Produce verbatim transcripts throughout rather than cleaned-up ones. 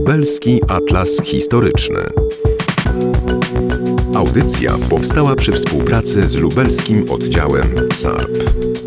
Lubelski Atlas Historyczny. Audycja powstała przy współpracy z lubelskim oddziałem S A R P.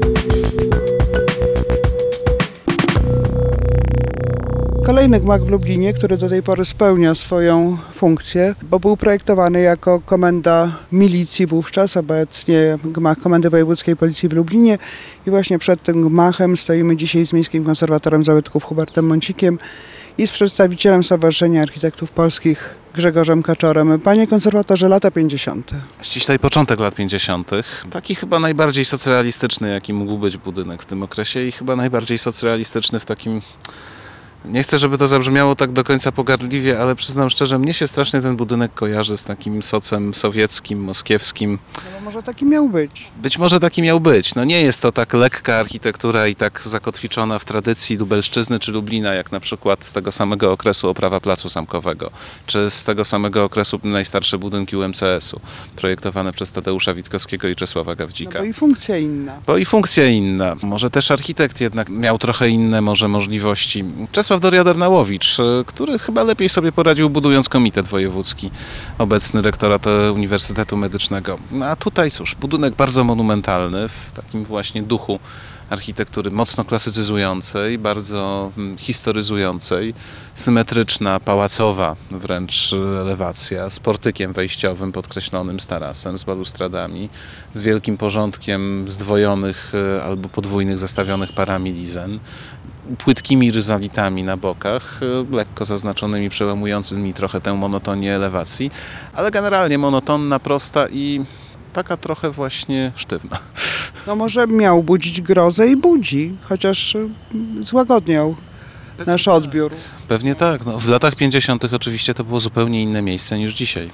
Kolejny gmach w Lublinie, który do tej pory spełnia swoją funkcję, bo był projektowany jako komenda milicji wówczas, obecnie gmach Komendy Wojewódzkiej Policji w Lublinie i właśnie przed tym gmachem stoimy dzisiaj z miejskim konserwatorem zabytków Hubertem Mącikiem i z przedstawicielem Stowarzyszenia Architektów Polskich Grzegorzem Kaczorem. Panie konserwatorze, lata pięćdziesiąte. Ściślej początek lat pięćdziesiątych. Taki chyba najbardziej socrealistyczny, jaki mógł być budynek w tym okresie i chyba najbardziej socrealistyczny w takim... Nie chcę, żeby to zabrzmiało tak do końca pogardliwie, ale przyznam szczerze, mnie się strasznie ten budynek kojarzy z takim socem sowieckim, moskiewskim. No może taki miał być. Być może taki miał być. No nie jest to tak lekka architektura i tak zakotwiczona w tradycji Lubelszczyzny czy Lublina, jak na przykład z tego samego okresu oprawa Placu Zamkowego, czy z tego samego okresu najstarsze budynki U M C S u, projektowane przez Tadeusza Witkowskiego i Czesława Gawdzika. No bo i funkcja inna. Bo i funkcja inna. Może też architekt jednak miał trochę inne może możliwości. Czesław Doriador-Nałowicz, który chyba lepiej sobie poradził budując komitet wojewódzki, obecny rektorat Uniwersytetu Medycznego. No a tutaj cóż, budynek bardzo monumentalny, w takim właśnie duchu architektury mocno klasycyzującej, bardzo historyzującej, symetryczna, pałacowa wręcz elewacja, z portykiem wejściowym podkreślonym z tarasem, z balustradami, z wielkim porządkiem zdwojonych albo podwójnych zastawionych parami lizen, płytkimi ryzalitami na bokach, lekko zaznaczonymi, przełamującymi trochę tę monotonię elewacji, ale generalnie monotonna, prosta i taka trochę właśnie sztywna. No może miał budzić grozę i budzi, chociaż złagodniał Pewnie nasz tak. odbiór. Pewnie tak. No, w latach pięćdziesiątych oczywiście to było zupełnie inne miejsce niż dzisiaj.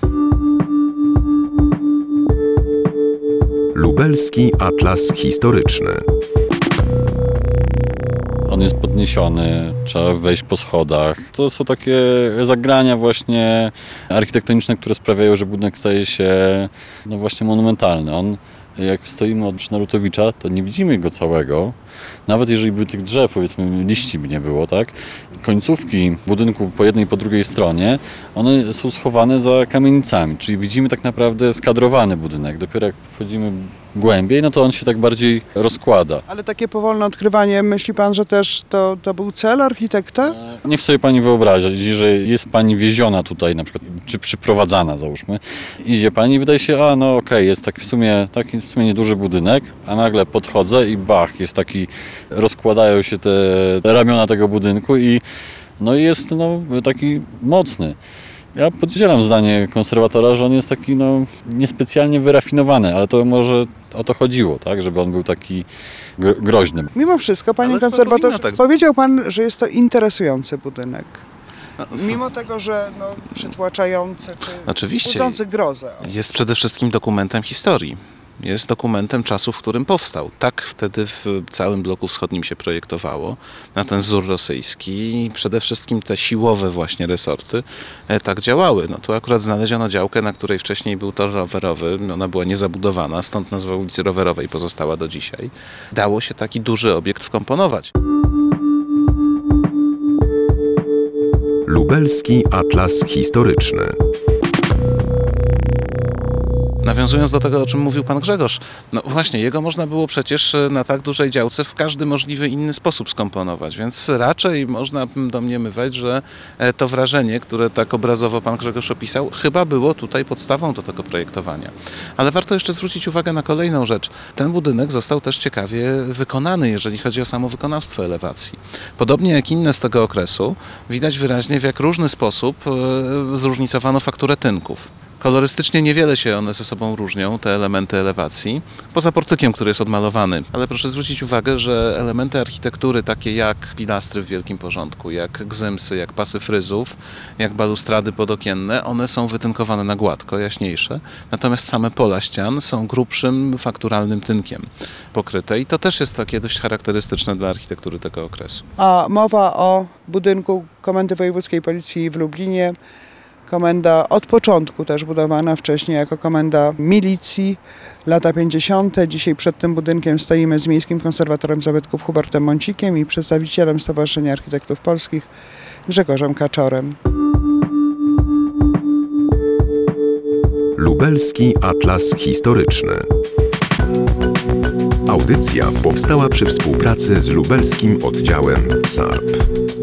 Lubelski Atlas Historyczny. On jest podniesiony, trzeba wejść po schodach. To są takie zagrania właśnie architektoniczne, które sprawiają, że budynek staje się no właśnie monumentalny. On, jak stoimy od Narutowicza, to nie widzimy go całego. Nawet jeżeli by tych drzew, powiedzmy, liści by nie było, tak? Końcówki budynku po jednej i po drugiej stronie, one są schowane za kamienicami, czyli widzimy tak naprawdę skadrowany budynek. Dopiero jak wchodzimy głębiej, no to on się tak bardziej rozkłada. Ale takie powolne odkrywanie, myśli pan, że też to, to był cel architekta? Niech sobie pani wyobrazić, że jest pani wieziona tutaj na przykład, czy przyprowadzana załóżmy. Idzie pani i wydaje się, a no okej, okay, jest taki w sumie, taki w sumie nieduży budynek, a nagle podchodzę i bach, jest taki, rozkładają się te ramiona tego budynku i no jest no, taki mocny. Ja podzielam zdanie konserwatora, że on jest taki no, niespecjalnie wyrafinowany, ale to może o to chodziło, tak, żeby on był taki groźny. Mimo wszystko, panie Ale konserwatorze, tak... powiedział pan, że jest to interesujący budynek. Mimo tego, że no, przytłaczający czy Oczywiście. budzący grozę. Jest przede wszystkim dokumentem historii. Jest dokumentem czasu, w którym powstał. Tak wtedy w całym bloku wschodnim się projektowało, na ten wzór rosyjski i przede wszystkim te siłowe właśnie resorty e, tak działały. No tu akurat znaleziono działkę, na której wcześniej był tor rowerowy, ona była niezabudowana, stąd nazwa ulicy Rowerowej pozostała do dzisiaj. Dało się taki duży obiekt wkomponować. Lubelski Atlas Historyczny. Nawiązując do tego, o czym mówił pan Grzegorz, no właśnie, jego można było przecież na tak dużej działce w każdy możliwy inny sposób skomponować, więc raczej można domniemywać, że to wrażenie, które tak obrazowo pan Grzegorz opisał, chyba było tutaj podstawą do tego projektowania. Ale warto jeszcze zwrócić uwagę na kolejną rzecz. Ten budynek został też ciekawie wykonany, jeżeli chodzi o samo wykonawstwo elewacji. Podobnie jak inne z tego okresu, widać wyraźnie, w jak różny sposób zróżnicowano fakturę tynków. Kolorystycznie niewiele się one ze sobą różnią, te elementy elewacji, poza portykiem, który jest odmalowany. Ale proszę zwrócić uwagę, że elementy architektury takie jak pilastry w wielkim porządku, jak gzymsy, jak pasy fryzów, jak balustrady podokienne, one są wytynkowane na gładko, jaśniejsze. Natomiast same pola ścian są grubszym, fakturalnym tynkiem pokryte i to też jest takie dość charakterystyczne dla architektury tego okresu. A mowa o budynku Komendy Wojewódzkiej Policji w Lublinie. Komenda od początku też budowana, wcześniej jako komenda milicji, lata pięćdziesiąte. Dzisiaj przed tym budynkiem stoimy z miejskim konserwatorem zabytków Hubertem Mącikiem i przedstawicielem Stowarzyszenia Architektów Polskich Grzegorzem Kaczorem. Lubelski Atlas Historyczny. Audycja powstała przy współpracy z lubelskim oddziałem S A R P.